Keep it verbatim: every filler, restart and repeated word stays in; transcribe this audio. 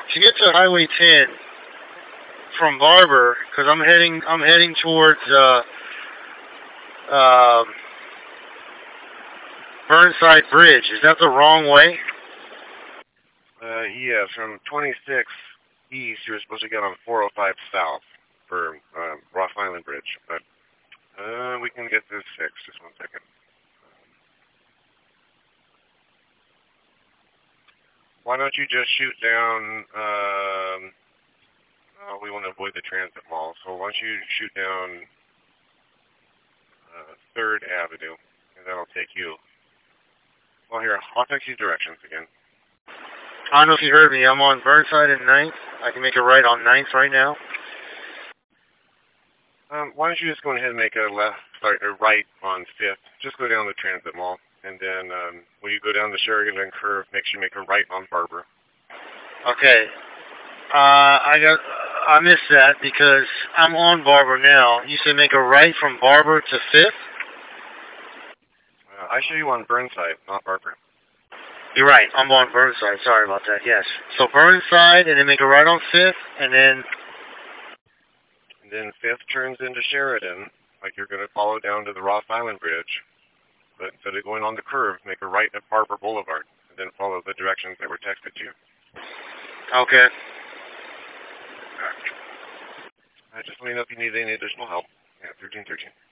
to get to Highway ten from Barber, because I'm heading I'm heading towards uh, uh, Burnside Bridge. Is that the wrong way? Uh, yeah, from twenty-six east, you're supposed to get on four oh five south for uh, Ross Island Bridge, but uh, we can get this fixed. Just one second. Why don't you just shoot down? Um, oh, we want to avoid the transit mall, so why don't you shoot down uh, Third Avenue, and that'll take you. Well, here, I'll text you directions again. I don't know if you heard me. I'm on Burnside and ninth. I can make a right on ninth right now. Um, why don't you just go ahead and make a left, sorry, a right on fifth. Just go down the transit mall, and then um, when you go down the Sheridan curve, make sure you make a right on Barber. Okay. Uh, I got. I missed that because I'm on Barber now. You said make a right from Barber to fifth? Uh, I show you on Burnside, not Barber. You're right. I'm on Burnside. Sorry about that. Yes. So Burnside, and then make a right on fifth, and then... And then fifth turns into Sheridan, like you're going to follow down to the Ross Island Bridge. But instead of going on the curve, make a right at Barber Boulevard, and then follow the directions that were texted to you. Okay. I just let me know if you need any additional help. Yeah, thirteen thirteen.